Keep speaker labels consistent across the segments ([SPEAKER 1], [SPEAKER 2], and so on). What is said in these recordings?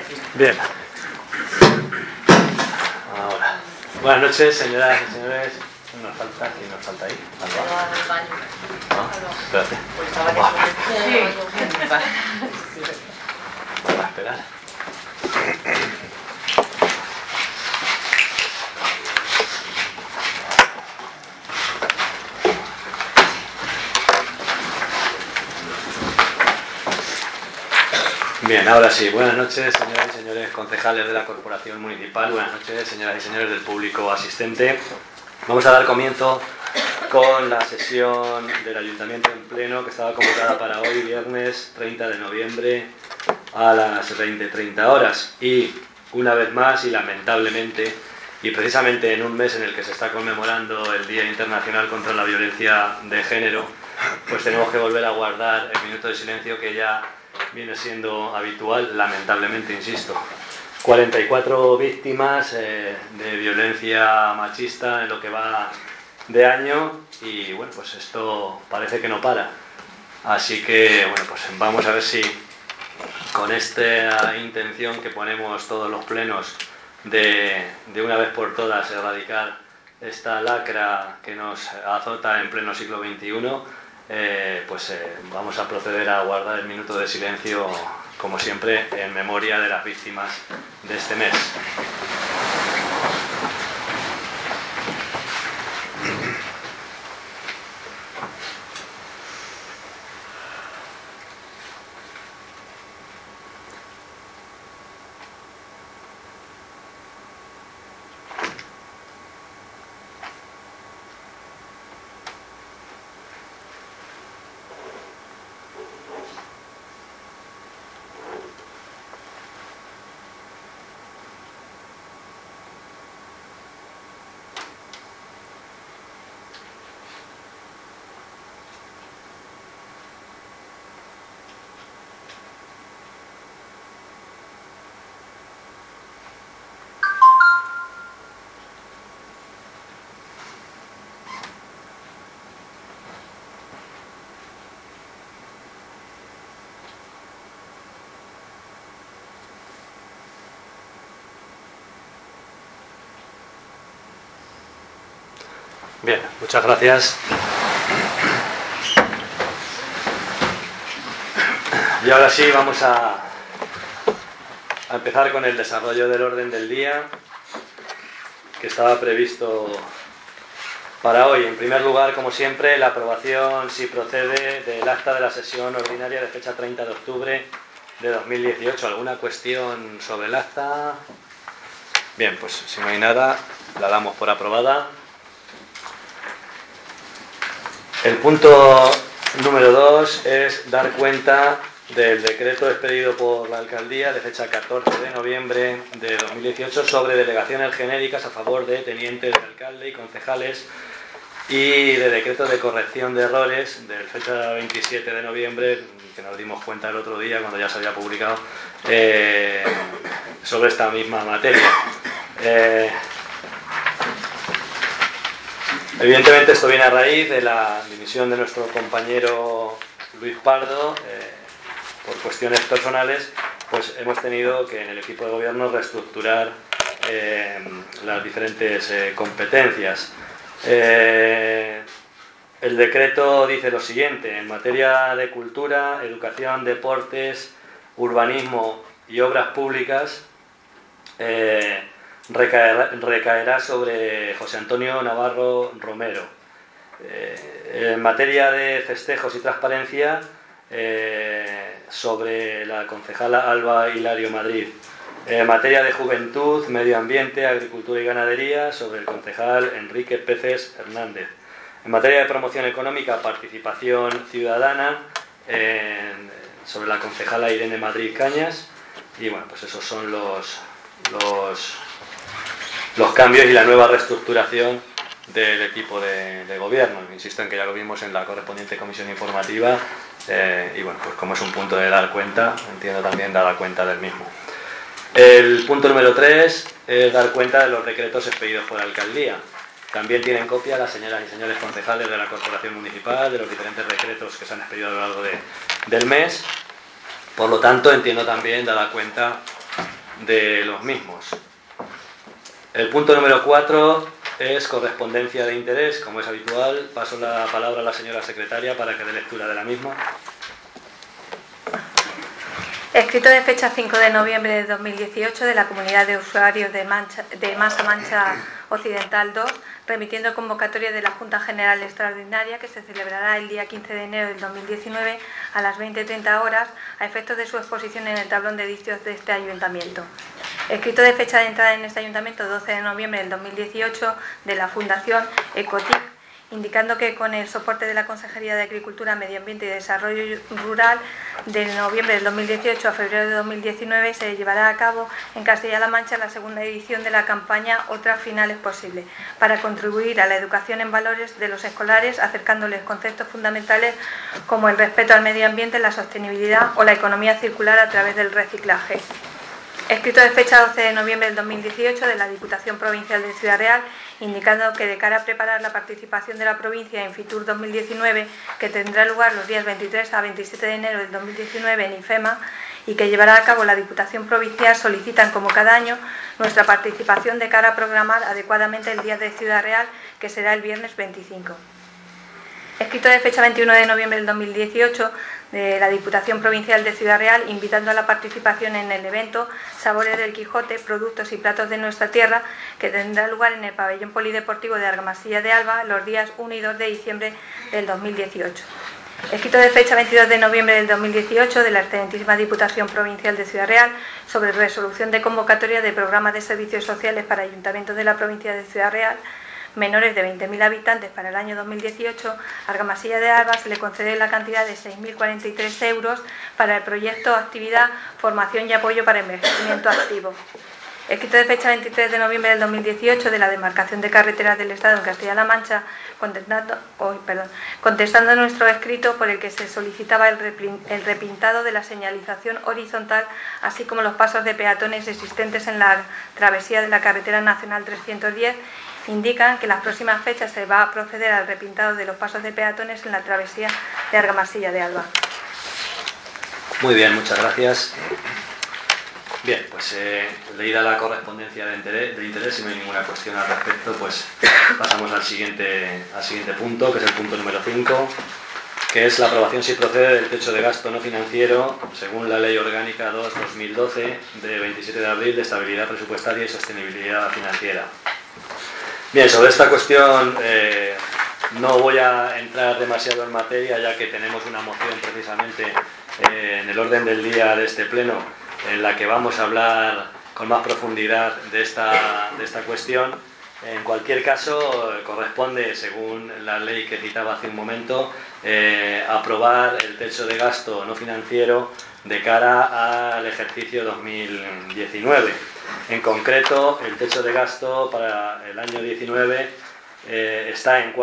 [SPEAKER 1] Bien. Ahora. Buenas noches, señoras y señores. ¿Quién nos falta ahí? ¿No? Espérate. Vamos a esperar. Bien, ahora sí. Buenas noches, señoras y señores concejales de la Corporación Municipal. Buenas noches, señoras y señores del público asistente. Vamos a dar comienzo con la sesión del Ayuntamiento en pleno que estaba convocada para hoy, viernes 30 de noviembre a las 20:30 horas. Y una vez más, y lamentablemente, y precisamente en un mes en el que se está conmemorando el Día Internacional contra la Violencia de Género, pues tenemos que volver a guardar el minuto de silencio que ya viene siendo habitual, lamentablemente, insisto. 44 víctimas de violencia machista en lo que va de año y bueno, pues esto parece que no para. Así que bueno, pues vamos a ver si con esta intención que ponemos todos los plenos de una vez por todas erradicar esta lacra que nos azota en pleno siglo XXI, vamos a proceder a guardar el minuto de silencio, como siempre, en memoria de las víctimas de este mes. Bien, muchas gracias. Y ahora sí vamos a empezar con el desarrollo del orden del día que estaba previsto para hoy. En primer lugar, como siempre, la aprobación, si procede, del acta de la sesión ordinaria de fecha 30 de octubre de 2018. ¿Alguna cuestión sobre el acta? Bien, pues si no hay nada, la damos por aprobada. El punto número 2 es dar cuenta del decreto expedido por la Alcaldía de fecha 14 de noviembre de 2018 sobre delegaciones genéricas a favor de tenientes de alcalde y concejales y de decreto de corrección de errores de fecha 27 de noviembre, que nos dimos cuenta el otro día cuando ya se había publicado, sobre esta misma materia. Evidentemente esto viene a raíz de la dimisión de nuestro compañero Luis Pardo. Por cuestiones personales, pues hemos tenido que en el equipo de gobierno reestructurar las diferentes competencias. El decreto dice lo siguiente: en materia de cultura, educación, deportes, urbanismo y obras públicas, recaerá sobre José Antonio Navarro Romero. En materia de festejos y transparencia, sobre la concejala Alba Hilario Madrid. En materia de juventud, medio ambiente, agricultura y ganadería, sobre el concejal Enrique Peces Hernández. En materia de promoción económica, participación ciudadana, sobre la concejala Irene Madrid Cañas. Y bueno, pues esos son los cambios y la nueva reestructuración del equipo de gobierno. Insisto en que ya lo vimos en la correspondiente comisión informativa y bueno, pues como es un punto de dar cuenta, entiendo también dar cuenta del mismo. El punto número 3 es dar cuenta de los decretos expedidos por la Alcaldía. También tienen copia las señoras y señores concejales de la Corporación Municipal de los diferentes decretos que se han expedido a lo largo del mes. Por lo tanto, entiendo también dar cuenta de los mismos. El punto número 4 es correspondencia de interés. Como es habitual, paso la palabra a la señora secretaria para que dé lectura de la misma.
[SPEAKER 2] Escrito de fecha 5 de noviembre de 2018 de la Comunidad de Usuarios de Masa-Mancha Occidental 2, remitiendo convocatoria de la Junta General Extraordinaria que se celebrará el día 15 de enero del 2019 a las 20:30 horas a efectos de su exposición en el tablón de edicios de este ayuntamiento. Escrito de fecha de entrada en este ayuntamiento 12 de noviembre del 2018 de la Fundación Ecotic, indicando que con el soporte de la Consejería de Agricultura, Medio Ambiente y Desarrollo Rural, de noviembre del 2018 a febrero de 2019 se llevará a cabo en Castilla-La Mancha la segunda edición de la campaña Otras Finales Posibles, para contribuir a la educación en valores de los escolares, acercándoles conceptos fundamentales como el respeto al medio ambiente, la sostenibilidad o la economía circular a través del reciclaje. Escrito de fecha 12 de noviembre del 2018 de la Diputación Provincial de Ciudad Real, indicando que de cara a preparar la participación de la provincia en Fitur 2019, que tendrá lugar los días 23 a 27 de enero del 2019 en IFEMA y que llevará a cabo la Diputación Provincial, solicitan como cada año nuestra participación de cara a programar adecuadamente el Día de Ciudad Real, que será el viernes 25. Escrito de fecha 21 de noviembre del 2018 de la Diputación Provincial de Ciudad Real, invitando a la participación en el evento Sabores del Quijote, productos y platos de nuestra tierra, que tendrá lugar en el pabellón polideportivo de Argamasilla de Alba los días 1 y 2 de diciembre del 2018. Escrito de fecha 22 de noviembre del 2018 de la excelentísima Diputación Provincial de Ciudad Real sobre resolución de convocatoria de programas de servicios sociales para ayuntamientos de la provincia de Ciudad Real menores de 20.000 habitantes para el año 2018, a Argamasilla de Alba se le concede la cantidad de 6.043 euros para el proyecto Actividad, Formación y Apoyo para Envejecimiento Activo. Escrito de fecha 23 de noviembre del 2018 de la Demarcación de Carreteras del Estado en Castilla-La Mancha, contestando nuestro escrito por el que se solicitaba el repintado de la señalización horizontal, así como los pasos de peatones existentes en la travesía de la Carretera Nacional 310, indican que en las próximas fechas se va a proceder al repintado de los pasos de peatones en la travesía de Argamasilla de Alba.
[SPEAKER 1] Muy bien, muchas gracias. Bien, pues leída la correspondencia de interés, si no hay ninguna cuestión al respecto, pues pasamos al siguiente punto, que es el punto número 5, que es la aprobación, si procede, del techo de gasto no financiero según la Ley Orgánica 2/2012 de 27 de abril de estabilidad presupuestaria y sostenibilidad financiera. Bien, sobre esta cuestión no voy a entrar demasiado en materia, ya que tenemos una moción precisamente en el orden del día de este pleno en la que vamos a hablar con más profundidad de esta cuestión. En cualquier caso, corresponde, según la ley que citaba hace un momento, aprobar el techo de gasto no financiero de cara al ejercicio 2019. En concreto, el techo de gasto para el año 19 está en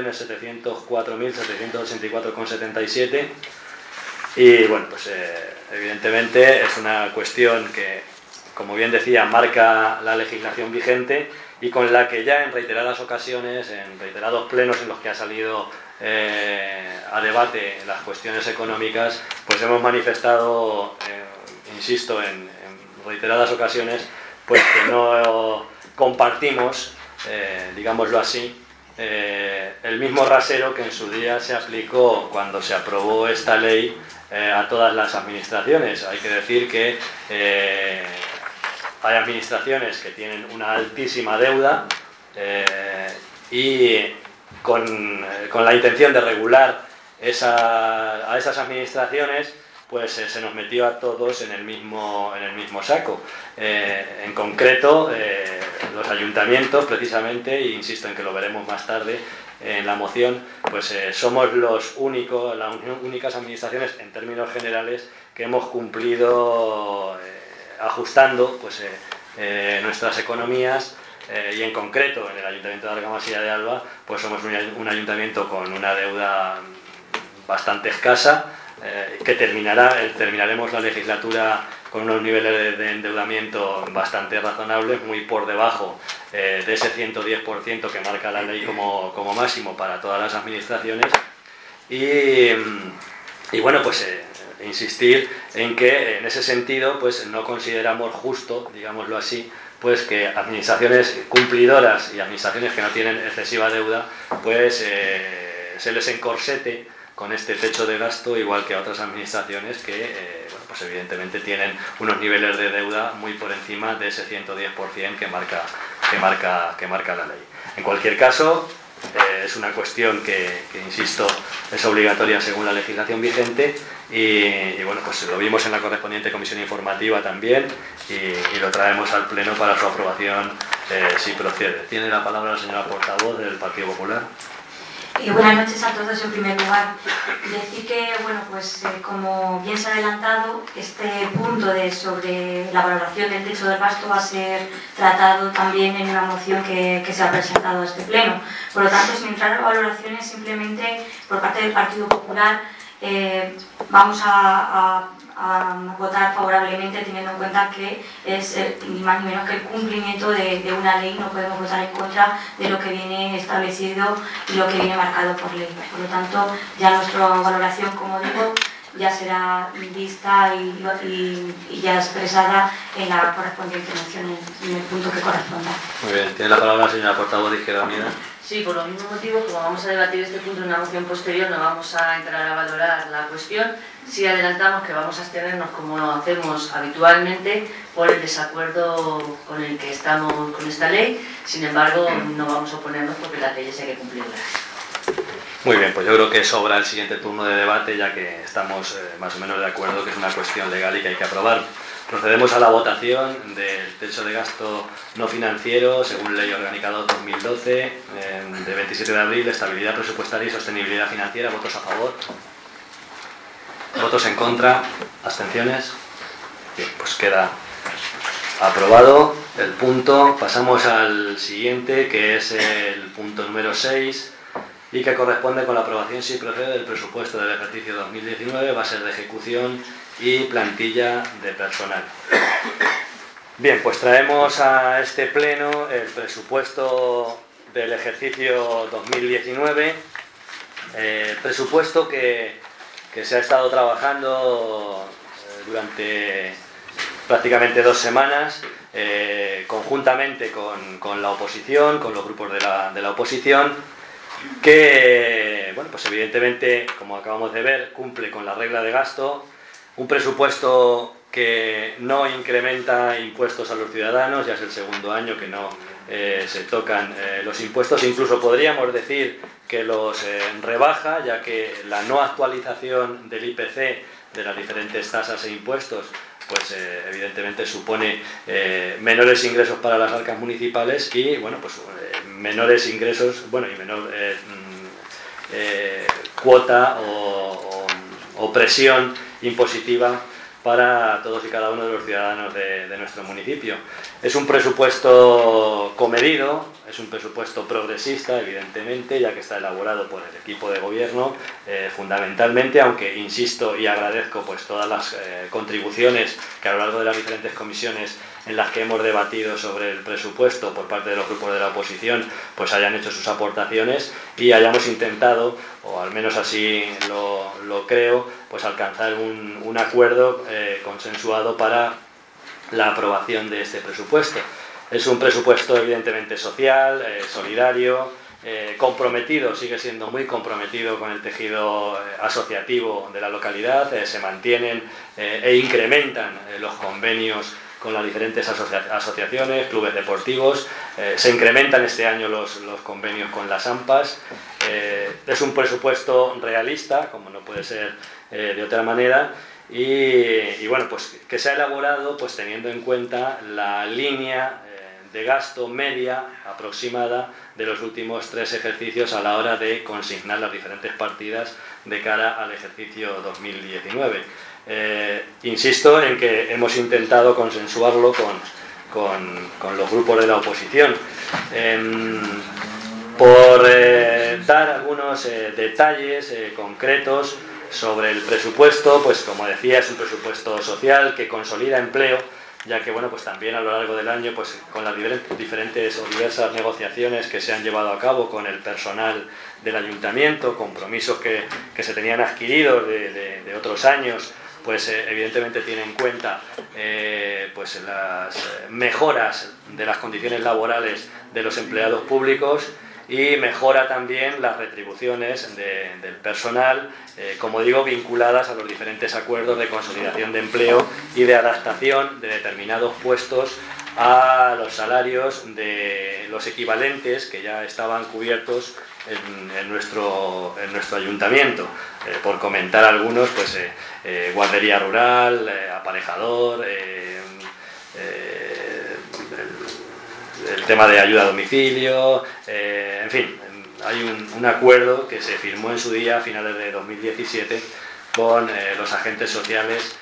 [SPEAKER 1] 4.704.784,77 y bueno, pues evidentemente es una cuestión que, como bien decía, marca la legislación vigente y con la que ya en reiteradas ocasiones, en reiterados plenos en los que ha salido a debate las cuestiones económicas, pues hemos manifestado, insisto, en reiteradas ocasiones, pues que no compartimos, digámoslo así, el mismo rasero que en su día se aplicó cuando se aprobó esta ley a todas las administraciones. Hay que decir que hay administraciones que tienen una altísima deuda y con la intención de regular a esas administraciones, pues se nos metió a todos en el mismo saco. En concreto, los ayuntamientos, precisamente, e insisto en que lo veremos más tarde en la moción, pues somos las únicas administraciones, en términos generales, que hemos cumplido ajustando pues, nuestras economías. Y en concreto, en el Ayuntamiento de Argamasilla de Alba, pues somos un ayuntamiento con una deuda bastante escasa, que terminaremos la legislatura con unos niveles de endeudamiento bastante razonables, muy por debajo de ese 110% que marca la ley como máximo para todas las administraciones. Y bueno, pues insistir en que en ese sentido pues no consideramos justo, digámoslo así, pues que administraciones cumplidoras y administraciones que no tienen excesiva deuda pues se les encorsete con este techo de gasto, igual que a otras administraciones que pues evidentemente tienen unos niveles de deuda muy por encima de ese 110% que marca la ley. En cualquier caso, es una cuestión que, insisto, es obligatoria según la legislación vigente y bueno, pues lo vimos en la correspondiente comisión informativa también y lo traemos al Pleno para su aprobación si procede. Tiene la palabra la señora portavoz del Partido Popular.
[SPEAKER 3] Buenas noches a todos. En primer lugar, decir que, bueno, pues como bien se ha adelantado, este punto sobre la valoración del techo del gasto va a ser tratado también en una moción que se ha presentado a este pleno. Por lo tanto, sin entrar a valoraciones, simplemente por parte del Partido Popular vamos a votar favorablemente, teniendo en cuenta que es ni más ni menos que el cumplimiento de una ley. No podemos votar en contra de lo que viene establecido y lo que viene marcado por ley. Por lo tanto, ya nuestra valoración, como digo, ya será vista y ya expresada en la correspondiente moción, en el punto que corresponda.
[SPEAKER 1] Muy bien, tiene la palabra la señora portavoz de Izquierda Unida.
[SPEAKER 4] Sí, por los mismos motivos, como vamos a debatir este punto en una moción posterior, no vamos a entrar a valorar la cuestión. Sí adelantamos que vamos a abstenernos, como lo hacemos habitualmente, por el desacuerdo con el que estamos con esta ley. Sin embargo, no vamos a oponernos porque las leyes hay que cumplirlas.
[SPEAKER 1] Muy bien, pues yo creo que sobra el siguiente turno de debate, ya que estamos más o menos de acuerdo que es una cuestión legal y que hay que aprobar. Procedemos a la votación del techo de gasto no financiero, según Ley Orgánica 2012, de 27 de abril, estabilidad presupuestaria y sostenibilidad financiera. ¿Votos a favor? ¿Votos en contra? ¿Abstenciones? Bien, pues queda aprobado el punto. Pasamos al siguiente, que es el punto número 6, y que corresponde con la aprobación, si procede, del presupuesto del ejercicio 2019, bases de ejecución y plantilla de personal. Bien, pues traemos a este pleno el presupuesto del ejercicio 2019, presupuesto que se ha estado trabajando durante prácticamente 2 semanas, conjuntamente con la oposición, con los grupos de la oposición, que, bueno, pues evidentemente, como acabamos de ver, cumple con la regla de gasto. Un presupuesto que no incrementa impuestos a los ciudadanos, ya es el segundo año que no se tocan los impuestos, incluso podríamos decir que los rebaja, ya que la no actualización del IPC de las diferentes tasas e impuestos pues evidentemente supone menores ingresos para las arcas municipales y bueno, pues menores ingresos, bueno, y menor cuota o presión impositiva para todos y cada uno de los ciudadanos de nuestro municipio. Es un presupuesto comedido, es un presupuesto progresista, evidentemente, ya que está elaborado por el equipo de gobierno, fundamentalmente, aunque insisto y agradezco pues todas las contribuciones que a lo largo de las diferentes comisiones en las que hemos debatido sobre el presupuesto por parte de los grupos de la oposición, pues hayan hecho sus aportaciones y hayamos intentado, o al menos así lo creo, pues alcanzar un acuerdo consensuado para la aprobación de este presupuesto. Es un presupuesto evidentemente social, solidario, comprometido, sigue siendo muy comprometido con el tejido asociativo de la localidad, se mantienen e incrementan los convenios con las diferentes asociaciones, clubes deportivos, se incrementan este año los convenios con las AMPAs. Es un presupuesto realista, como no puede ser de otra manera, y bueno, pues que se ha elaborado pues teniendo en cuenta la línea de gasto media aproximada de los últimos 3 ejercicios a la hora de consignar las diferentes partidas de cara al ejercicio 2019. Insisto en que hemos intentado consensuarlo con los grupos de la oposición. Por dar algunos detalles concretos sobre el presupuesto, pues como decía, es un presupuesto social que consolida empleo, ya que bueno, pues también a lo largo del año, pues con las diferentes o diversas negociaciones que se han llevado a cabo con el personal del ayuntamiento, compromisos que se tenían adquiridos de otros años pues evidentemente tiene en cuenta pues las mejoras de las condiciones laborales de los empleados públicos y mejora también las retribuciones del personal, como digo, vinculadas a los diferentes acuerdos de consolidación de empleo y de adaptación de determinados puestos a los salarios de los equivalentes que ya estaban cubiertos en nuestro ayuntamiento. Por comentar algunos, pues guardería rural, aparejador, el tema de ayuda a domicilio, en fin, hay un acuerdo que se firmó en su día a finales de 2017 con los agentes sociales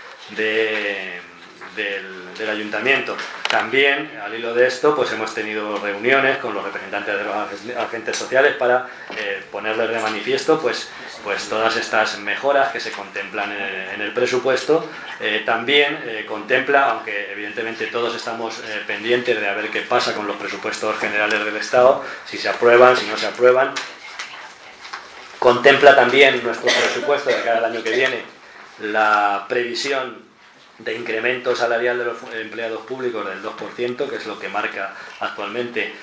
[SPEAKER 1] del ayuntamiento. También, al hilo de esto, pues hemos tenido reuniones con los representantes de los agentes sociales para ponerles de manifiesto pues todas estas mejoras que se contemplan en el presupuesto. También contempla, aunque evidentemente todos estamos pendientes de a ver qué pasa con los presupuestos generales del Estado, si se aprueban, si no se aprueban, contempla también nuestro presupuesto de cara al año que viene la previsión de incremento salarial de los empleados públicos del 2%, que es lo que marca actualmente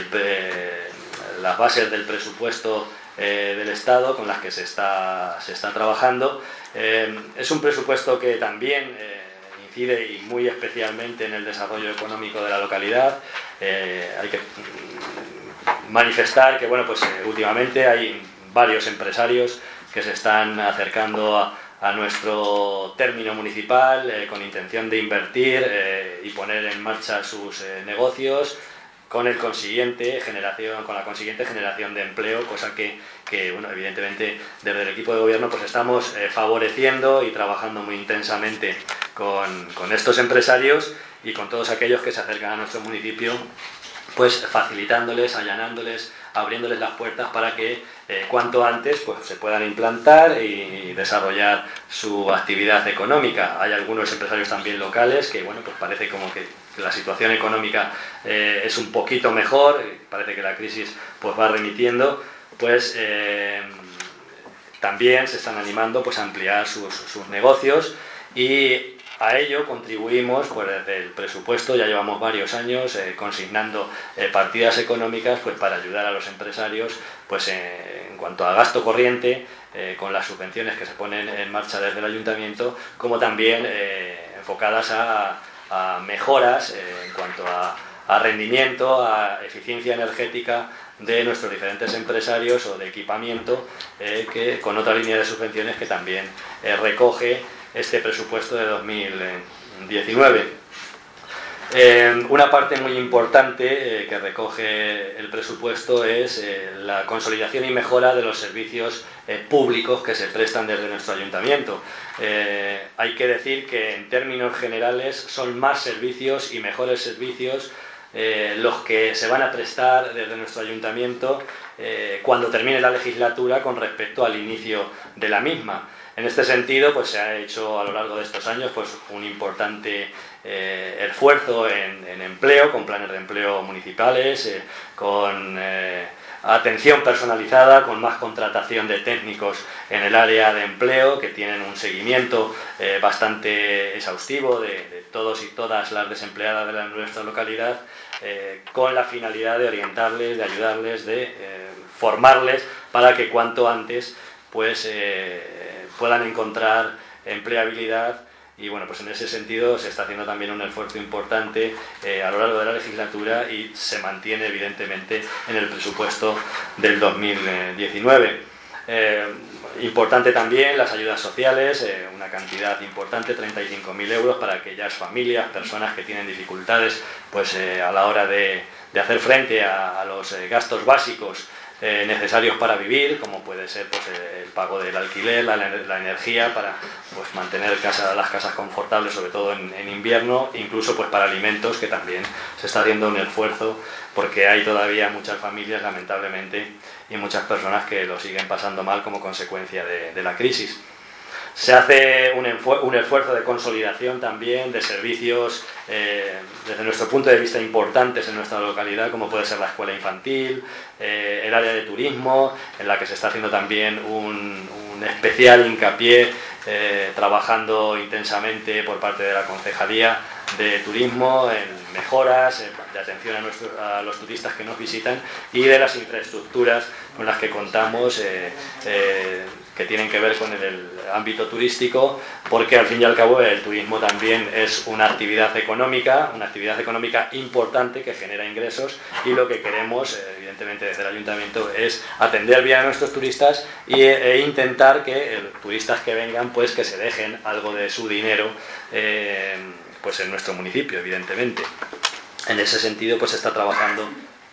[SPEAKER 1] las bases del presupuesto del Estado con las que se está trabajando. Es un presupuesto que también incide y muy especialmente en el desarrollo económico de la localidad. Hay que manifestar que últimamente hay varios empresarios que se están acercando a nuestro término municipal con intención de invertir y poner en marcha sus negocios con la consiguiente generación de empleo, cosa que evidentemente desde el equipo de gobierno pues estamos favoreciendo y trabajando muy intensamente con estos empresarios y con todos aquellos que se acercan a nuestro municipio, pues facilitándoles, allanándoles, abriéndoles las puertas para que cuanto antes pues se puedan implantar y desarrollar su actividad económica. Hay algunos empresarios también locales que pues parece como que la situación económica es un poquito mejor, parece que la crisis pues va remitiendo, pues también se están animando pues a ampliar sus negocios, y a ello contribuimos pues desde el presupuesto. Ya llevamos varios años consignando partidas económicas pues para ayudar a los empresarios pues en cuanto a gasto corriente, con las subvenciones que se ponen en marcha desde el ayuntamiento, como también enfocadas a mejoras en cuanto a rendimiento, a eficiencia energética de nuestros diferentes empresarios o de equipamiento, que con otra línea de subvenciones que también recoge este presupuesto de 2019. Una parte muy importante que recoge el presupuesto es la consolidación y mejora de los servicios públicos que se prestan desde nuestro ayuntamiento. Hay que decir que en términos generales son más servicios y mejores servicios los que se van a prestar desde nuestro ayuntamiento cuando termine la legislatura con respecto al inicio de la misma. En este sentido, pues se ha hecho a lo largo de estos años pues un importante esfuerzo en empleo, con planes de empleo municipales, con atención personalizada, con más contratación de técnicos en el área de empleo, que tienen un seguimiento bastante exhaustivo de todos y todas las desempleadas de nuestra localidad, con la finalidad de orientarles, de ayudarles, de formarles para que cuanto antes pues puedan encontrar empleabilidad. Y pues en ese sentido se está haciendo también un esfuerzo importante a lo largo de la legislatura, y se mantiene evidentemente en el presupuesto del 2019. Importante también las ayudas sociales, una cantidad importante, 35.000 euros para aquellas familias, personas que tienen dificultades pues a la hora de hacer frente a los gastos básicos necesarios para vivir, como puede ser pues el pago del alquiler, la energía, para pues mantener las casas confortables, sobre todo en invierno, incluso pues para alimentos, que también se está haciendo un esfuerzo, porque hay todavía muchas familias, lamentablemente, y muchas personas que lo siguen pasando mal como consecuencia de la crisis. Se hace un esfuerzo de consolidación también de servicios desde nuestro punto de vista importantes en nuestra localidad, como puede ser la escuela infantil, el área de turismo, en la que se está haciendo también un especial hincapié trabajando intensamente por parte de la Concejalía de Turismo en mejoras, de atención a los turistas que nos visitan y de las infraestructuras con las que contamos que tienen que ver con el ámbito turístico, porque al fin y al cabo el turismo también es una actividad económica importante que genera ingresos, y lo que queremos evidentemente desde el Ayuntamiento es atender bien a nuestros turistas e intentar que los turistas que vengan pues que se dejen algo de su dinero pues en nuestro municipio, evidentemente. En ese sentido pues se está trabajando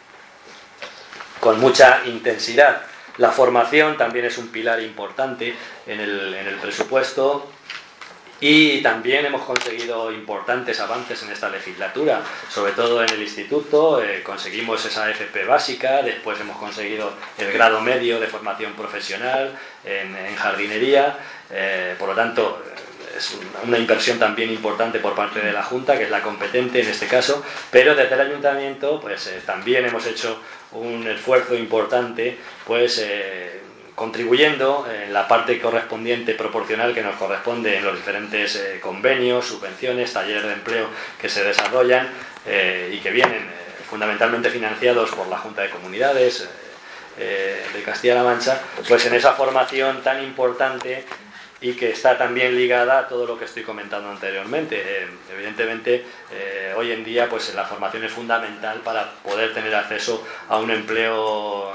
[SPEAKER 1] con mucha intensidad. La formación también es un pilar importante en el presupuesto, y también hemos conseguido importantes avances en esta legislatura, sobre todo en el instituto. Conseguimos esa FP básica, después hemos conseguido el grado medio de formación profesional en jardinería, por lo tanto es una inversión también importante por parte de la Junta, que es la competente en este caso, pero desde el Ayuntamiento pues también hemos hecho un esfuerzo importante pues contribuyendo en la parte correspondiente proporcional que nos corresponde en los diferentes convenios, subvenciones, talleres de empleo que se desarrollan y que vienen fundamentalmente financiados por la Junta de Comunidades de Castilla-La Mancha, pues en esa formación tan importante y que está también ligada a todo lo que estoy comentando anteriormente. Evidentemente, hoy en día pues la formación es fundamental para poder tener acceso a un empleo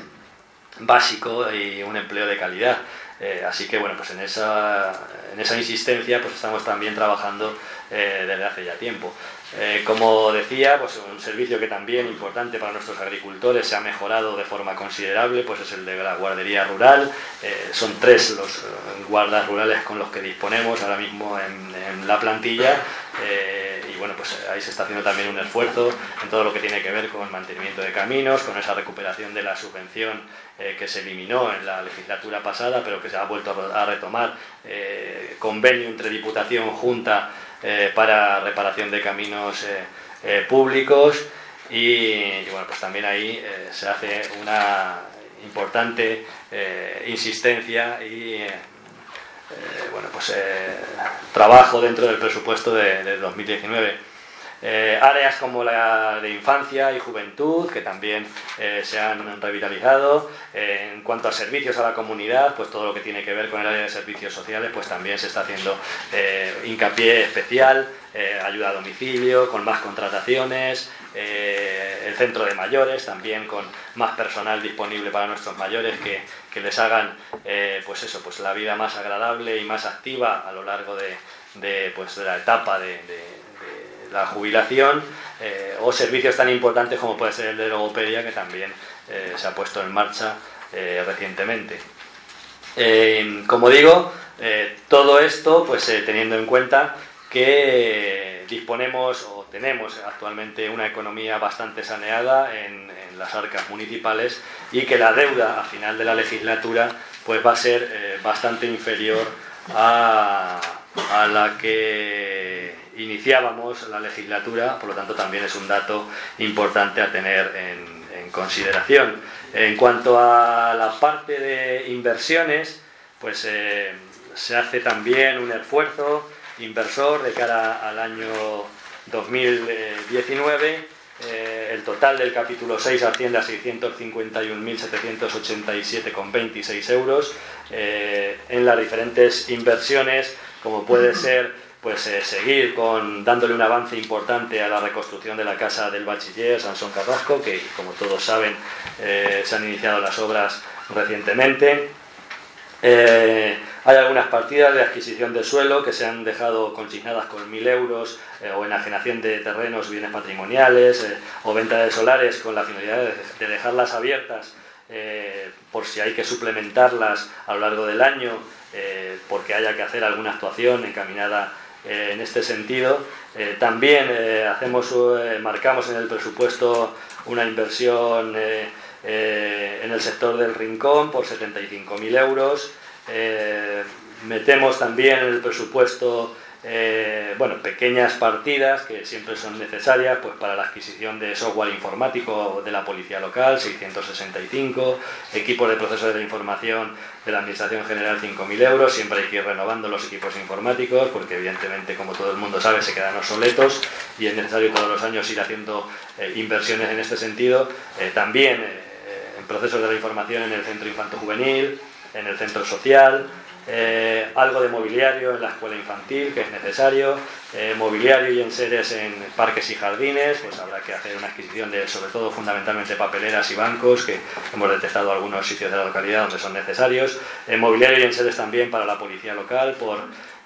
[SPEAKER 1] básico y un empleo de calidad. Así que bueno, pues en esa insistencia pues estamos también trabajando desde hace ya tiempo. Como decía, pues un servicio que también importante para nuestros agricultores, se ha mejorado de forma considerable, pues es el de la guardería rural. Son 3 los guardas rurales con los que disponemos ahora mismo en la plantilla, y bueno, pues ahí se está haciendo también un esfuerzo en todo lo que tiene que ver con mantenimiento de caminos, con esa recuperación de la subvención que se eliminó en la legislatura pasada, pero que se ha vuelto a retomar, convenio entre Diputación, Junta, para reparación de caminos públicos, y bueno, pues también ahí se hace una importante insistencia y bueno, pues trabajo dentro del presupuesto de 2019. Áreas como la de infancia y juventud, que también se han revitalizado. En cuanto a servicios a la comunidad, pues todo lo que tiene que ver con el área de servicios sociales, pues también se está haciendo hincapié especial, ayuda a domicilio, con más contrataciones, el centro de mayores, también con más personal disponible para nuestros mayores que les hagan pues eso, pues la vida más agradable y más activa a lo largo de la etapa de la jubilación, o servicios tan importantes como puede ser el de logopedia, que también se ha puesto en marcha recientemente. Como digo, todo esto pues teniendo en cuenta que disponemos o tenemos actualmente una economía bastante saneada en las arcas municipales, y que la deuda a final de la legislatura pues va a ser bastante inferior a la que iniciábamos la legislatura. Por lo tanto también es un dato importante a tener en consideración. En cuanto a la parte de inversiones, pues se hace también un esfuerzo inversor de cara al año 2019. El total del capítulo 6 asciende a 651.787,26 euros en las diferentes inversiones, como puede ser pues seguir dándole un avance importante a la reconstrucción de la Casa del Bachiller Sansón Carrasco, que como todos saben se han iniciado las obras recientemente. Hay algunas partidas de adquisición de suelo que se han dejado consignadas con 1.000 euros, o enajenación de terrenos, bienes patrimoniales, o venta de solares, con la finalidad de dejarlas abiertas por si hay que suplementarlas a lo largo del año, porque haya que hacer alguna actuación encaminada en este sentido. También marcamos en el presupuesto una inversión en el sector del Rincón por 75.000 euros. Metemos también en el presupuesto bueno, pequeñas partidas que siempre son necesarias pues para la adquisición de software informático de la policía local, 665, equipos de procesos de información de la Administración General, 5.000 euros. Siempre hay que ir renovando los equipos informáticos porque evidentemente, como todo el mundo sabe, se quedan obsoletos y es necesario todos los años ir haciendo inversiones en este sentido. También en procesos de la información en el centro infanto-juvenil, en el centro social, algo de mobiliario en la escuela infantil, que es necesario, mobiliario y enseres en parques y jardines, pues habrá que hacer una adquisición de, sobre todo, fundamentalmente papeleras y bancos, que hemos detectado algunos sitios de la localidad donde son necesarios, mobiliario y enseres también para la policía local por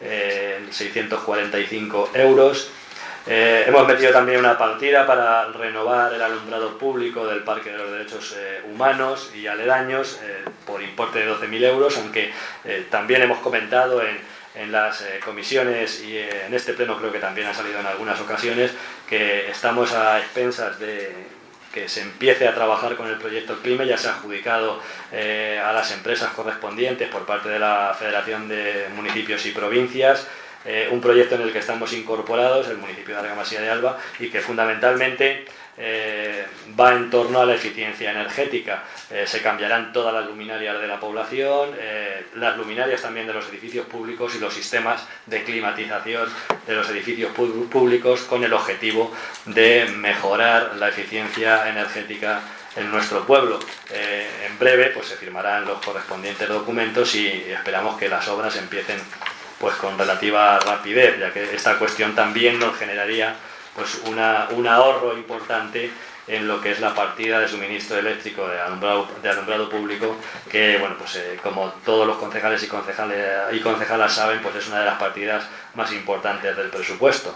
[SPEAKER 1] 645 euros. Hemos metido también una partida para renovar el alumbrado público del Parque de los Derechos Humanos y aledaños por importe de 12.000 euros, aunque también hemos comentado en las comisiones y en este pleno creo que también ha salido en algunas ocasiones que estamos a expensas de que se empiece a trabajar con el proyecto CLIME. Ya se ha adjudicado a las empresas correspondientes por parte de la Federación de Municipios y Provincias un proyecto en el que estamos incorporados, el municipio de Argamasilla de Alba, y que fundamentalmente va en torno a la eficiencia energética. Se cambiarán todas las luminarias de la población, las luminarias también de los edificios públicos y los sistemas de climatización de los edificios públicos, con el objetivo de mejorar la eficiencia energética en nuestro pueblo. En breve pues se firmarán los correspondientes documentos y esperamos que las obras empiecen pues con relativa rapidez, ya que esta cuestión también nos generaría pues un ahorro importante en lo que es la partida de suministro eléctrico de alumbrado público, que bueno, pues como todos los concejales y concejalas saben, pues es una de las partidas más importantes del presupuesto.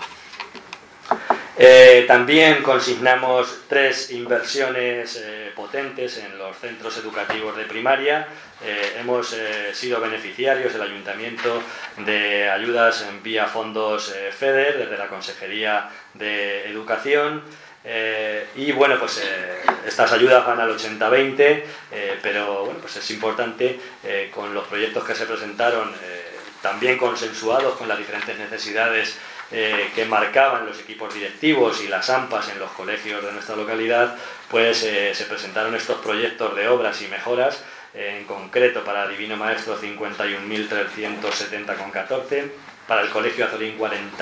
[SPEAKER 1] También consignamos 3 inversiones potentes en los centros educativos de primaria. Hemos sido beneficiarios, el Ayuntamiento, de ayudas en vía fondos FEDER desde la Consejería de Educación. Y bueno, pues estas ayudas van al 80-20, pero bueno, pues es importante con los proyectos que se presentaron, también consensuados con las diferentes necesidades que marcaban los equipos directivos y las AMPAs en los colegios de nuestra localidad, pues se presentaron estos proyectos de obras y mejoras, en concreto para Divino Maestro 51.370,14, para el Colegio Azorín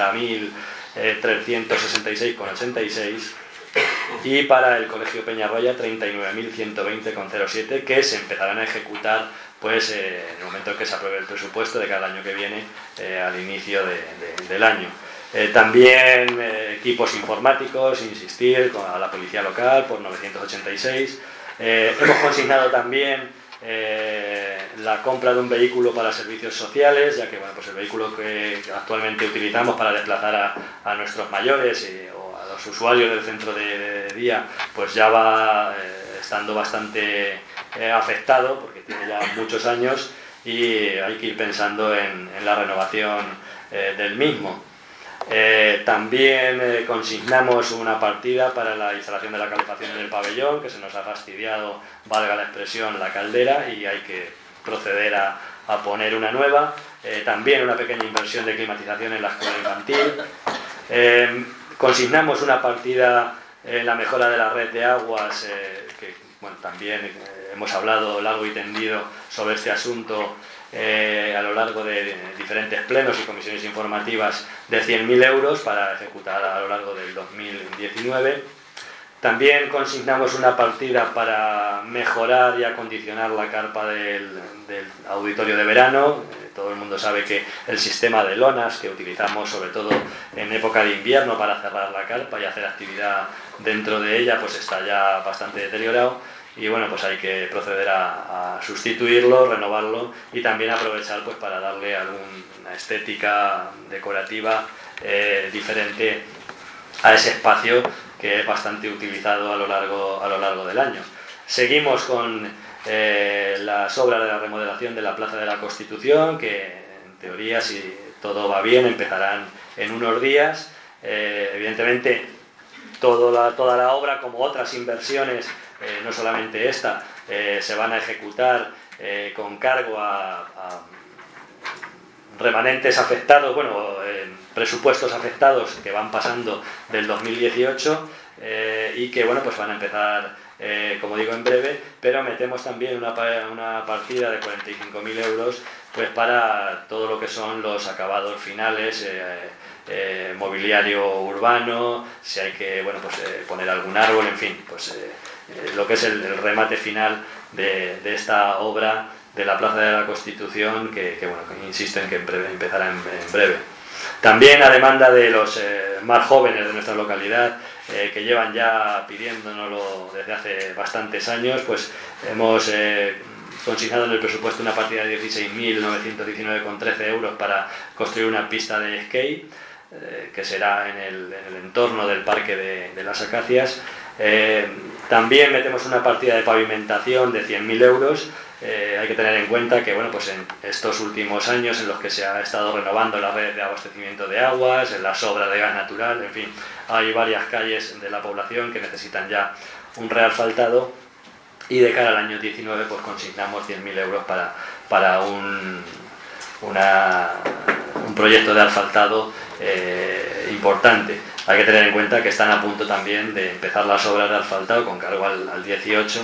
[SPEAKER 1] 40.366,86 y para el Colegio Peñarroya 39.120,07, que se empezarán a ejecutar pues en el momento en que se apruebe el presupuesto de cada año que viene, al inicio del año. También equipos informáticos, insistir, a la policía local por 986. Hemos consignado también la compra de un vehículo para servicios sociales, ya que bueno, pues el vehículo que actualmente utilizamos para desplazar a nuestros mayores o a los usuarios del centro de día, pues ya va estando bastante afectado porque tiene ya muchos años y hay que ir pensando en la renovación del mismo. También consignamos una partida para la instalación de la calefacción en el pabellón, que se nos ha fastidiado, valga la expresión, la caldera, y hay que proceder a poner una nueva. También una pequeña inversión de climatización en la escuela infantil. Consignamos una partida en la mejora de la red de aguas, que bueno, también hemos hablado largo y tendido sobre este asunto a lo largo de diferentes plenos y comisiones informativas, de 100.000 euros para ejecutar a lo largo del 2019. También consignamos una partida para mejorar y acondicionar la carpa del auditorio de verano. Todo el mundo sabe que el sistema de lonas que utilizamos sobre todo en época de invierno para cerrar la carpa y hacer actividad dentro de ella pues está ya bastante deteriorado. Y bueno, pues hay que proceder a sustituirlo, renovarlo y también aprovechar pues para darle alguna estética decorativa diferente a ese espacio que es bastante utilizado a lo largo del año. Seguimos con las obras de la remodelación de la Plaza de la Constitución, que en teoría, si todo va bien, empezarán en unos días. Evidentemente toda la obra, como otras inversiones, no solamente esta, se van a ejecutar con cargo a remanentes afectados, bueno, presupuestos afectados que van pasando del 2018 y que bueno, pues van a empezar, como digo, en breve, pero metemos también una partida de 45.000 euros pues para todo lo que son los acabados finales, mobiliario urbano, si hay que poner algún árbol, en fin, pues lo que es el remate final de esta obra de la Plaza de la Constitución, que insisto en que empezará en breve. También, a demanda de los más jóvenes de nuestra localidad, que llevan ya pidiéndonoslo desde hace bastantes años, pues hemos consignado en el presupuesto una partida de 16.919,13 euros para construir una pista de skate, que será en el entorno del Parque de las Acacias. También metemos una partida de pavimentación de 100.000 euros. Hay que tener en cuenta que pues en estos últimos años en los que se ha estado renovando la red de abastecimiento de aguas, en las obras de gas natural, en fin, hay varias calles de la población que necesitan ya un reasfaltado, y de cara al año 19 pues consignamos 100.000 euros para un proyecto de asfaltado importante. Hay que tener en cuenta que están a punto también de empezar las obras de asfaltado con cargo al 18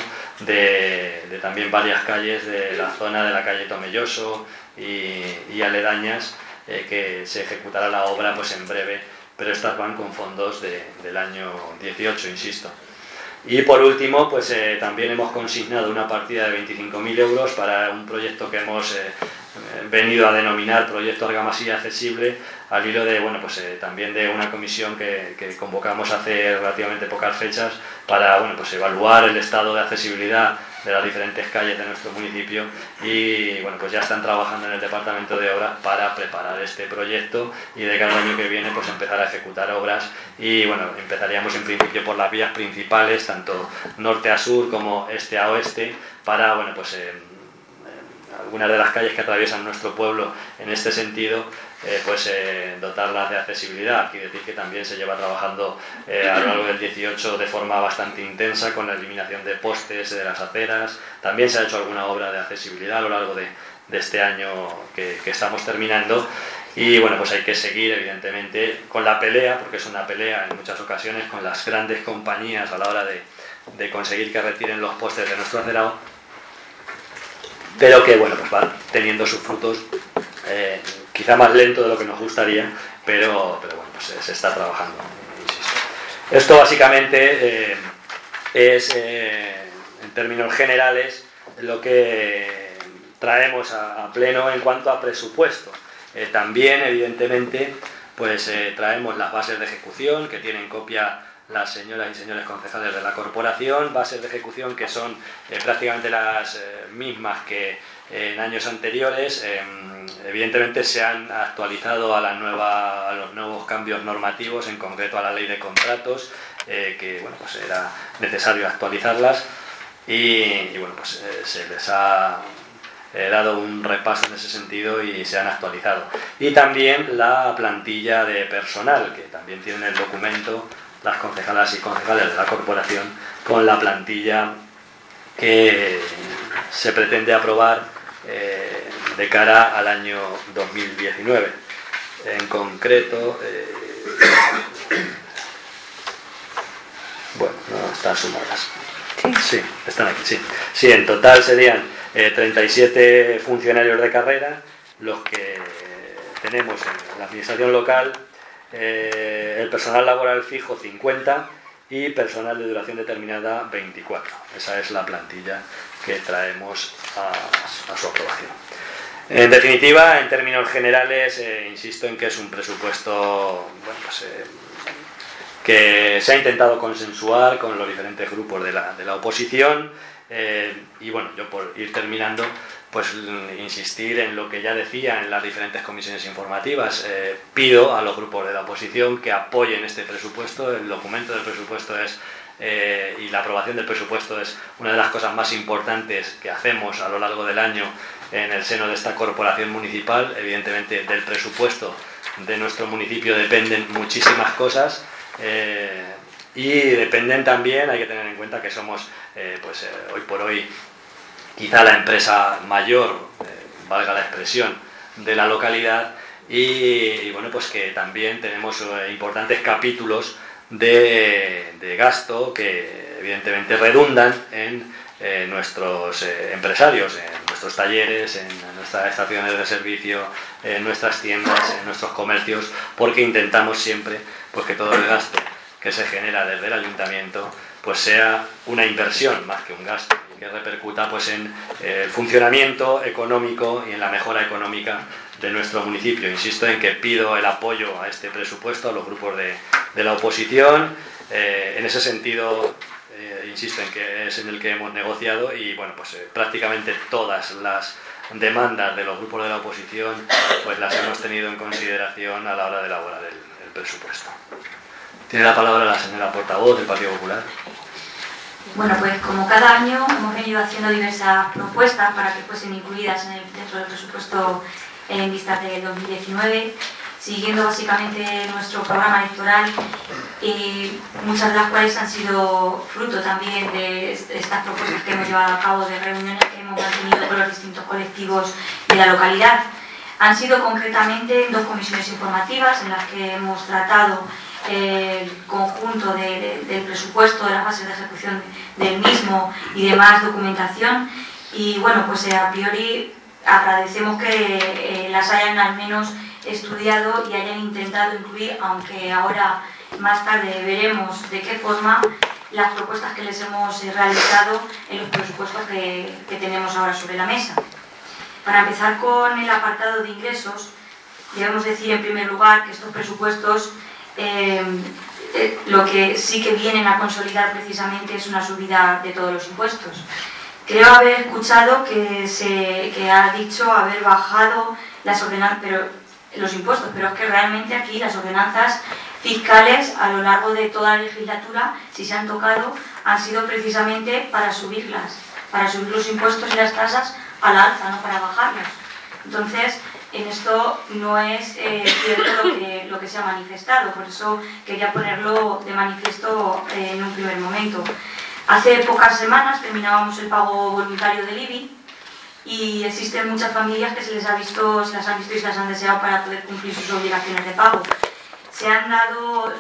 [SPEAKER 1] de también varias calles de la zona de la calle Tomelloso y aledañas, que se ejecutará la obra pues en breve, pero estas van con fondos del año 18, insisto. Y por último, pues también hemos consignado una partida de 25.000 euros para un proyecto que hemos venido a denominar Proyecto Argamasilla Accesible, al hilo de también de una comisión que convocamos hace relativamente pocas fechas para evaluar el estado de accesibilidad de las diferentes calles de nuestro municipio, y pues ya están trabajando en el departamento de obras para preparar este proyecto, y de cara al año que viene pues empezar a ejecutar obras, y empezaríamos en principio por las vías principales, tanto norte a sur como este a oeste, para algunas de las calles que atraviesan nuestro pueblo en este sentido, dotarlas de accesibilidad. Aquí decir que también se lleva trabajando a lo largo del 18 de forma bastante intensa con la eliminación de postes de las aceras. También se ha hecho alguna obra de accesibilidad a lo largo de este año que estamos terminando, y hay que seguir evidentemente con la pelea, porque es una pelea en muchas ocasiones con las grandes compañías a la hora de conseguir que retiren los postes de nuestro acerado, pero que van teniendo sus frutos, quizá más lento de lo que nos gustaría, pero se está trabajando, insisto. Esto básicamente es, en términos generales, lo que traemos a pleno en cuanto a presupuesto. También, evidentemente, traemos las bases de ejecución, que tienen copia las señoras y señores concejales de la corporación, bases de ejecución que son prácticamente las mismas que en años anteriores. Evidentemente se han actualizado a los nuevos cambios normativos, en concreto a la ley de contratos, que era necesario actualizarlas, y se les ha dado un repaso en ese sentido y se han actualizado. Y también la plantilla de personal, que también tienen el documento las concejalas y concejales de la corporación, con la plantilla que se pretende aprobar de cara al año 2019. En concreto, no están sumadas. Sí, están aquí, sí. Sí, en total serían 37 funcionarios de carrera los que tenemos en la administración local. El personal laboral fijo 50 y personal de duración determinada 24. Esa es la plantilla que traemos a su aprobación. En definitiva, en términos generales, insisto en que es un presupuesto que se ha intentado consensuar con los diferentes grupos de la oposición, y yo, por ir terminando, insistir en lo que ya decía en las diferentes comisiones informativas. Pido a los grupos de la oposición que apoyen este presupuesto. El documento del presupuesto y la aprobación del presupuesto es una de las cosas más importantes que hacemos a lo largo del año en el seno de esta corporación municipal. Evidentemente, del presupuesto de nuestro municipio dependen muchísimas cosas, y dependen también, hay que tener en cuenta que somos hoy por hoy quizá la empresa mayor, valga la expresión, de la localidad, y bueno, pues que también tenemos importantes capítulos de gasto que evidentemente redundan en nuestros empresarios, en nuestros talleres, en nuestras estaciones de servicio, en nuestras tiendas, en nuestros comercios, porque intentamos siempre pues que todo el gasto que se genera desde el ayuntamiento pues sea una inversión más que un gasto, y que repercuta pues en el funcionamiento económico y en la mejora económica de nuestro municipio. Insisto en que pido el apoyo a este presupuesto a los grupos de la oposición. En ese sentido, insisto en que es en el que hemos negociado, y bueno, pues prácticamente todas las demandas de los grupos de la oposición pues las hemos tenido en consideración a la hora de elaborar el presupuesto. Tiene la palabra la señora portavoz del Partido Popular.
[SPEAKER 3] Bueno, pues como cada año hemos venido haciendo diversas propuestas para que fuesen incluidas dentro del presupuesto en vistas de 2019, siguiendo básicamente nuestro programa electoral, y muchas de las cuales han sido fruto también de estas propuestas que hemos llevado a cabo, de reuniones que hemos mantenido con los distintos colectivos de la localidad. Han sido concretamente 2 comisiones informativas en las que hemos tratado el conjunto del presupuesto, de las bases de ejecución del mismo y demás documentación, y bueno, pues a priori agradecemos que las hayan al menos estudiado y hayan intentado incluir, aunque ahora más tarde veremos de qué forma, las propuestas que les hemos realizado en los presupuestos que tenemos ahora sobre la mesa. Para empezar con el apartado de ingresos, debemos decir en primer lugar que estos presupuestos lo que sí que vienen a consolidar precisamente es una subida de todos los impuestos. Creo haber escuchado que ha dicho haber bajado los impuestos, pero es que realmente aquí las ordenanzas fiscales a lo largo de toda la legislatura, si se han tocado, han sido precisamente para subirlas, para subir los impuestos y las tasas a la alza, no para bajarlas. Entonces, en esto no es cierto lo que se ha manifestado, por eso quería ponerlo de manifiesto en un primer momento. Hace pocas semanas terminábamos el pago voluntario del IBI, y existen muchas familias que se las han visto y se las han deseado para poder cumplir sus obligaciones de pago. Se han dado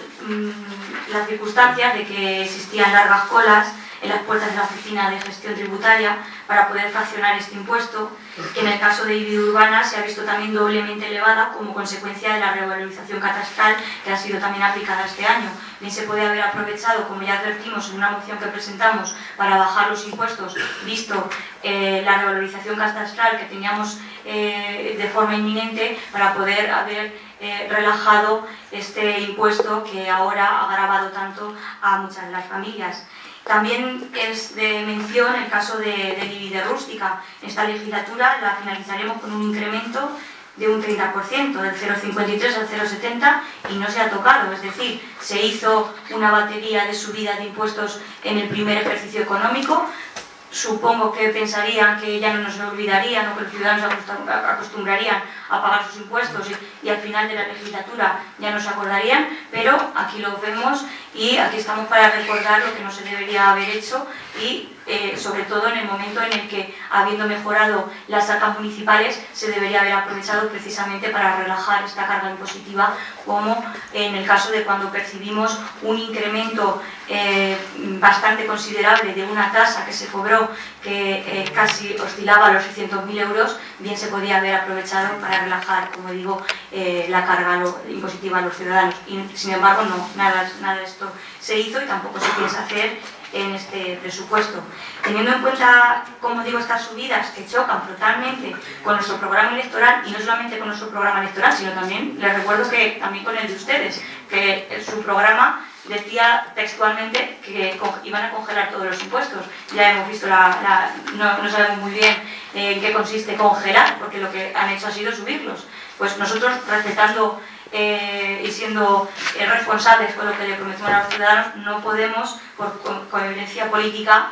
[SPEAKER 3] las circunstancias de que existían largas colas en las puertas de la Oficina de Gestión Tributaria para poder fraccionar este impuesto, que en el caso de IBI urbana se ha visto también doblemente elevada como consecuencia de la revalorización catastral que ha sido también aplicada este año. Bien se puede haber aprovechado, como ya advertimos en una moción que presentamos, para bajar los impuestos, visto la revalorización catastral que teníamos de forma inminente, para poder haber relajado este impuesto que ahora ha agravado tanto a muchas de las familias. También es de mención el caso del IBI de rústica. Esta legislatura la finalizaremos con un incremento de un 30%, del 0,53 al 0,70, y no se ha tocado. Es decir, se hizo una batería de subida de impuestos en el primer ejercicio económico. Supongo que pensarían que ya no nos olvidarían, o que los ciudadanos acostumbrarían a pagar sus impuestos y al final de la legislatura ya no se acordarían, pero aquí lo vemos y aquí estamos para recordar lo que no se debería haber hecho, y sobre todo en el momento en el que, habiendo mejorado las arcas municipales, se debería haber aprovechado precisamente para relajar esta carga impositiva, como en el caso de cuando percibimos un incremento bastante considerable de una tasa que se cobró que casi oscilaba a los 600.000 euros, bien se podía haber aprovechado para relajar, como digo, la carga impositiva a los ciudadanos. Y sin embargo, no, nada de esto se hizo y tampoco se piensa hacer en este presupuesto. Teniendo en cuenta, como digo, estas subidas que chocan frontalmente con nuestro programa electoral, y no solamente con nuestro programa electoral, sino también, les recuerdo que también con el de ustedes, que su programa decía textualmente que iban a congelar todos los impuestos. Ya hemos visto, no sabemos muy bien en qué consiste congelar, porque lo que han hecho ha sido subirlos. Pues nosotros, respetando y siendo responsables con lo que le prometemos a los ciudadanos, no podemos, por coherencia política,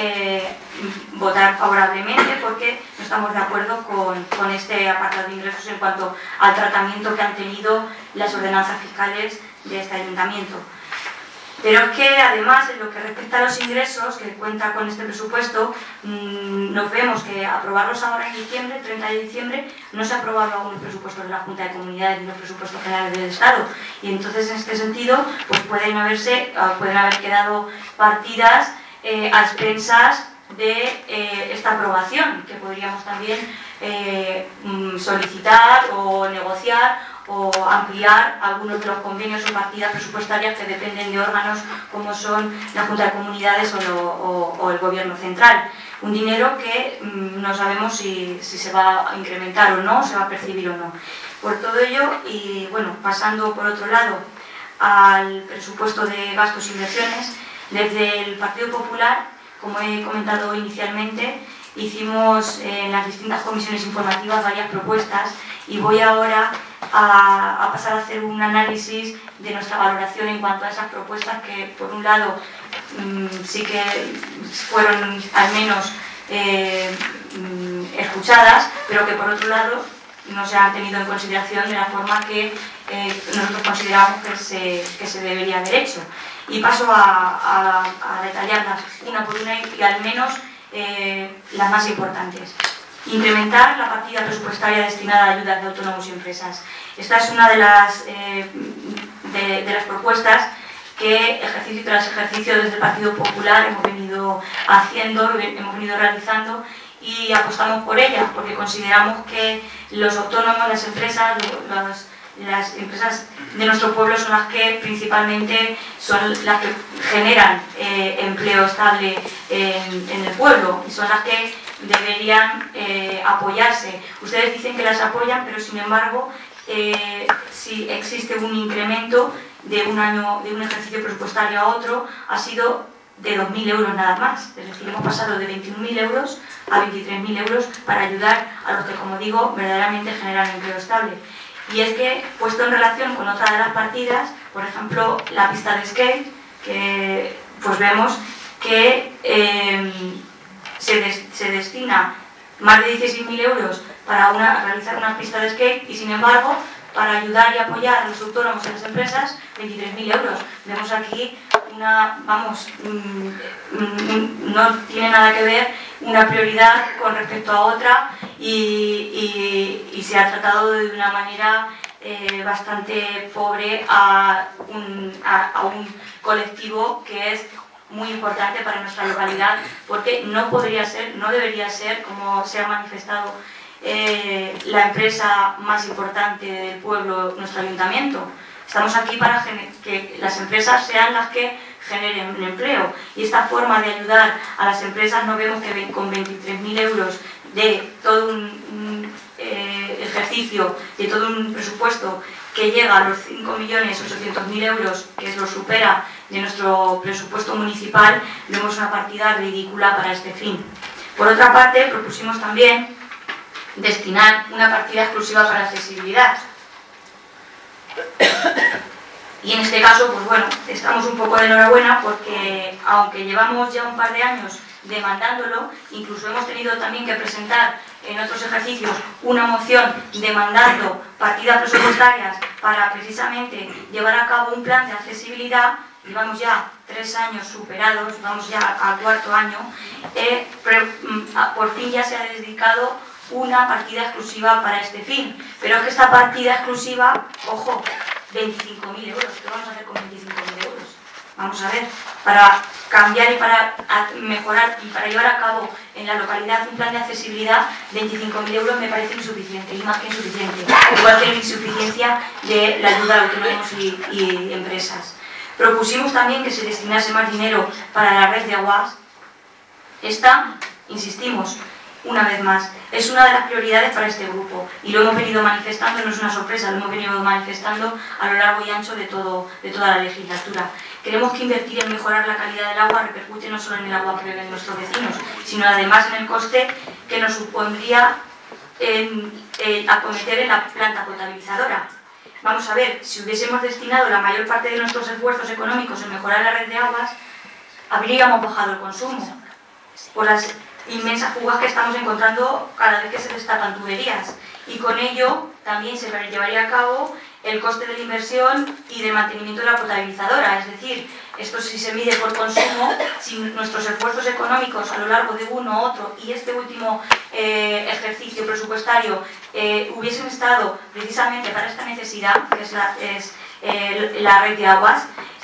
[SPEAKER 3] votar favorablemente, porque no estamos de acuerdo con este apartado de ingresos en cuanto al tratamiento que han tenido las ordenanzas fiscales de este ayuntamiento. Pero es que además, en lo que respecta a los ingresos, que cuenta con este presupuesto, nos vemos que aprobarlos ahora en diciembre, el 30 de diciembre, no se ha aprobado aún los presupuestos de la Junta de Comunidades ni los presupuestos generales del Estado. Y entonces, en este sentido, pues pueden haber quedado partidas a expensas de esta aprobación, que podríamos también solicitar o negociar o ampliar algunos de los convenios o partidas presupuestarias que dependen de órganos como son la Junta de Comunidades o el Gobierno Central. Un dinero que no sabemos si se va a incrementar o no, se va a percibir o no. Por todo ello, y bueno, pasando por otro lado al presupuesto de gastos e inversiones, desde el Partido Popular, como he comentado inicialmente, hicimos en las distintas comisiones informativas varias propuestas y voy ahora a pasar a hacer un análisis de nuestra valoración en cuanto a esas propuestas que, por un lado, sí que fueron al menos escuchadas, pero que, por otro lado, no se han tenido en consideración de la forma que nosotros consideramos que se debería haber hecho. Y paso a detallarlas una por una y al menos las más importantes. Incrementar la partida presupuestaria destinada a ayudas de autónomos y empresas. Esta es una de las propuestas que ejercicio tras ejercicio desde el Partido Popular hemos venido haciendo, hemos venido realizando y apostamos por ella porque consideramos que los autónomos, las empresas de nuestro pueblo son las que principalmente son las que generan empleo estable en el pueblo y son las que deberían apoyarse. Ustedes dicen que las apoyan, pero sin embargo si existe un incremento de un ejercicio presupuestario a otro, ha sido de 2.000 euros nada más. Es decir, hemos pasado de 21.000 euros a 23.000 euros para ayudar a los que, como digo, verdaderamente generan empleo estable. Y es que, puesto en relación con otra de las partidas, por ejemplo, la pista de skate, que pues vemos que se destina más de 16.000 euros para realizar una pista de skate y, sin embargo, para ayudar y apoyar a los autónomos y las empresas, 23.000 euros. Vemos aquí no tiene nada que ver una prioridad con respecto a otra y se ha tratado de una manera bastante pobre a un colectivo que es muy importante para nuestra localidad porque no debería ser, como se ha manifestado, la empresa más importante del pueblo, nuestro ayuntamiento. Estamos aquí para que las empresas sean las que generen un empleo y esta forma de ayudar a las empresas no vemos que con 23.000 euros de todo un ejercicio, de todo un presupuesto que llega a los 5.800.000 euros, que lo supera de nuestro presupuesto municipal, vemos una partida ridícula para este fin. Por otra parte, propusimos también destinar una partida exclusiva para accesibilidad. Y en este caso, pues bueno, estamos un poco de enhorabuena porque aunque llevamos ya un par de años demandándolo, incluso hemos tenido también que presentar en otros ejercicios una moción demandando partidas presupuestarias para precisamente llevar a cabo un plan de accesibilidad. Llevamos ya 3 años superados, vamos ya al 4º año, por fin ya se ha dedicado una partida exclusiva para este fin. Pero es que esta partida exclusiva, ojo, 25.000 euros. ¿Qué vamos a hacer con 25.000 euros? Vamos a ver, para cambiar y para mejorar y para llevar a cabo en la localidad un plan de accesibilidad, 25.000 euros me parece insuficiente, y más que insuficiente. Igual que la insuficiencia de la ayuda a autónomos y empresas. Propusimos también que se destinase más dinero para la red de aguas. Esta, insistimos, una vez más, es una de las prioridades para este grupo y lo hemos venido manifestando, no es una sorpresa, lo hemos venido manifestando a lo largo y ancho de toda la legislatura. Queremos que invertir en mejorar la calidad del agua repercute no solo en el agua que beben nuestros vecinos, sino además en el coste que nos supondría acometer en la planta potabilizadora. Vamos a ver, si hubiésemos destinado la mayor parte de nuestros esfuerzos económicos en mejorar la red de aguas, habríamos bajado el consumo por las inmensas fugas que estamos encontrando cada vez que se destapan tuberías y con ello también se llevaría a cabo el coste de la inversión y del mantenimiento de la potabilizadora. Es decir, esto si se mide por consumo, si nuestros esfuerzos económicos a lo largo de uno u otro y este último ejercicio presupuestario hubiesen estado precisamente para esta necesidad, que es la red de aguas,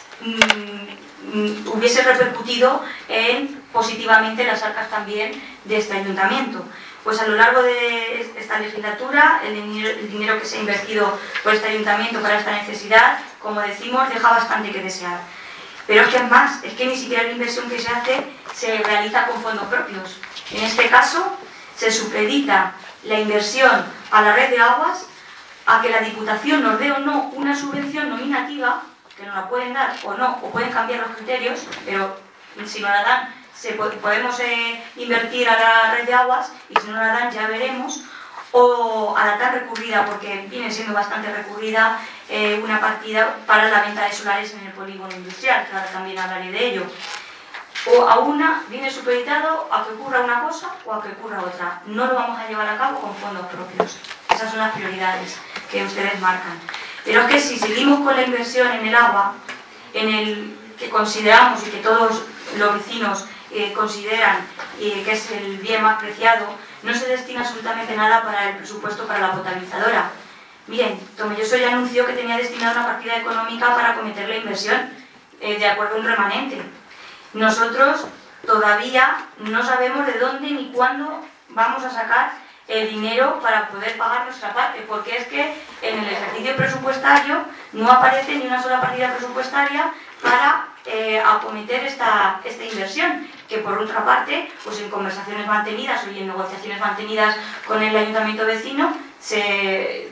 [SPEAKER 3] hubiese repercutido positivamente en las arcas también de este ayuntamiento. Pues a lo largo de esta legislatura, el dinero que se ha invertido por este ayuntamiento para esta necesidad, como decimos, deja bastante que desear. Pero es que es más, es que ni siquiera la inversión que se hace se realiza con fondos propios. En este caso, se supedita la inversión a la red de aguas a que la Diputación nos dé o no una subvención nominativa, que nos la pueden dar o no, o pueden cambiar los criterios, pero si nos la dan, podemos invertir a la red de aguas, y si no la dan ya veremos, o a la tan recurrida, porque viene siendo bastante recurrida, una partida para la venta de solares en el polígono industrial, que ahora también hablaré de ello. O a una viene supeditado a que ocurra una cosa o a que ocurra otra. No lo vamos a llevar a cabo con fondos propios. Esas son las prioridades que ustedes marcan. Pero es que si seguimos con la inversión en el agua, en el que consideramos y que todos los vecinos consideran que es el bien más preciado, no se destina absolutamente nada para el presupuesto para la potabilizadora. Miren, Tomelloso ya anunció que tenía destinada una partida económica para acometer la inversión, de acuerdo a un remanente. Nosotros todavía no sabemos de dónde ni cuándo vamos a sacar el dinero para poder pagar nuestra parte, porque es que en el ejercicio presupuestario no aparece ni una sola partida presupuestaria para acometer esta inversión, que por otra parte, pues en conversaciones mantenidas y en negociaciones mantenidas con el ayuntamiento vecino, eso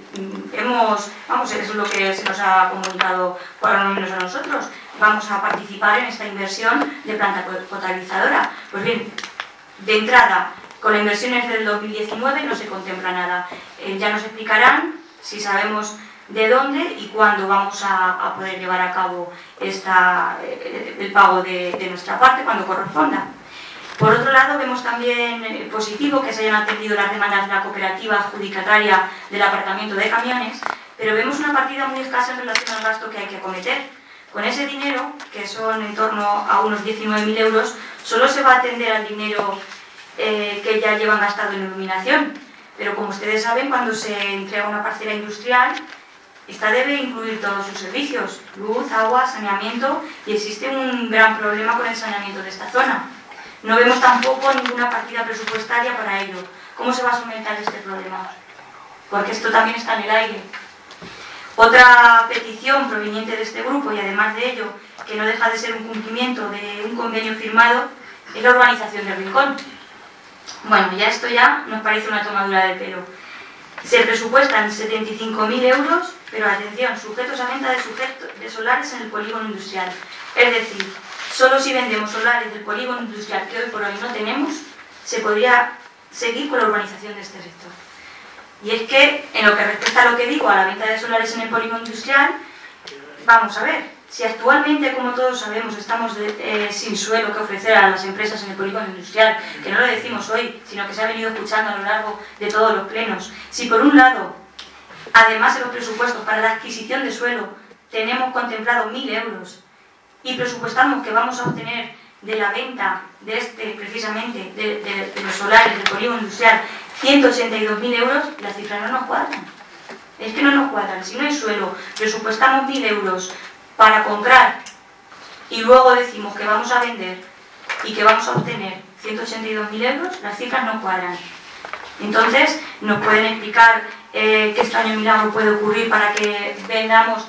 [SPEAKER 3] es lo que se nos ha comunicado, por lo menos a nosotros. Vamos a participar en esta inversión de planta potabilizadora. Pues bien, de entrada, con las inversiones del 2019 no se contempla nada. Ya nos explicarán si sabemos de dónde y cuándo vamos a poder llevar a cabo el pago de nuestra parte, cuando corresponda. Por otro lado, vemos también positivo que se hayan atendido las demandas de la cooperativa adjudicataria del aparcamiento de camiones, pero vemos una partida muy escasa en relación al gasto que hay que acometer. Con ese dinero, que son en torno a unos 19.000 euros, solo se va a atender al dinero que ya llevan gastado en iluminación. Pero como ustedes saben, cuando se entrega una parcela industrial, esta debe incluir todos sus servicios: luz, agua, saneamiento, y existe un gran problema con el saneamiento de esta zona. No vemos tampoco ninguna partida presupuestaria para ello. ¿Cómo se va a solventar este problema? Porque esto también está en el aire. Otra petición proveniente de este grupo, y además de ello, que no deja de ser un cumplimiento de un convenio firmado, es la urbanización del Rincón. Bueno, esto ya nos parece una tomadura de pelo. Se presupuestan 75.000 euros, pero atención, sujetos a venta de solares en el polígono industrial. Es decir, solo si vendemos solares del polígono industrial, que hoy por hoy no tenemos, se podría seguir con la urbanización de este sector. Y es que, en lo que respecta a lo que digo, a la venta de solares en el polígono industrial, vamos a ver, si actualmente, como todos sabemos, estamos sin suelo que ofrecer a las empresas en el polígono industrial, que no lo decimos hoy, sino que se ha venido escuchando a lo largo de todos los plenos, si por un lado, además de los presupuestos para la adquisición de suelo, tenemos contemplado 1.000 euros y presupuestamos que vamos a obtener de la venta de precisamente, de los solares del polígono industrial, 182.000 euros, las cifras no nos cuadran. Es que no nos cuadran. Si no hay suelo, presupuestamos 1.000 euros para comprar y luego decimos que vamos a vender y que vamos a obtener 182.000 euros, las cifras no cuadran. Entonces, ¿nos pueden explicar qué extraño milagro puede ocurrir para que vendamos